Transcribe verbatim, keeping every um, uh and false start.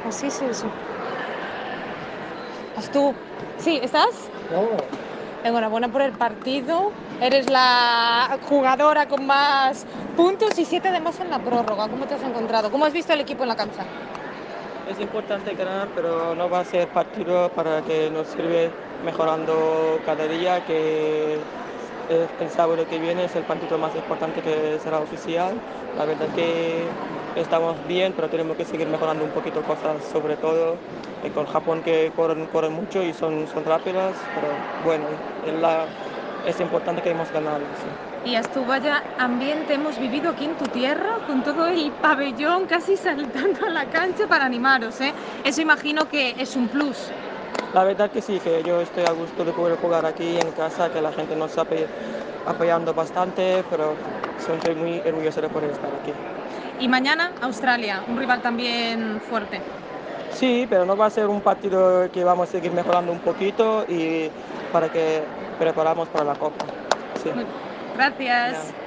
Así es eso. Pues tú, sí, ¿estás? No, Enhorabuena por el partido. Eres la jugadora con más puntos y siete además en la prórroga. ¿Cómo te has encontrado? ¿Cómo has visto el equipo en la cancha? es importante ganar, pero no va a ser partido para que nos sirve mejorando cada día, que el, el sábado que viene es el partido más importante que será oficial. La verdad que estamos bien, pero tenemos que seguir mejorando un poquito cosas, sobre todo eh, con Japón que corren, corren mucho y son, son rápidas, pero bueno, es, la, es importante que hemos ganado. Sí. Y Astu, vaya ambiente hemos vivido aquí en tu tierra, con todo el pabellón casi saltando a la cancha para animaros, ¿eh? Eso imagino que es un plus. La verdad que sí, que yo estoy a gusto de poder jugar aquí en casa, que la gente nos está apoyando bastante, pero estoy muy orgulloso de poder estar aquí. Y mañana Australia, un rival también fuerte. Sí, pero no va a ser un partido que vamos a seguir mejorando un poquito y para que preparamos para la Copa. Sí. Gracias. Ya.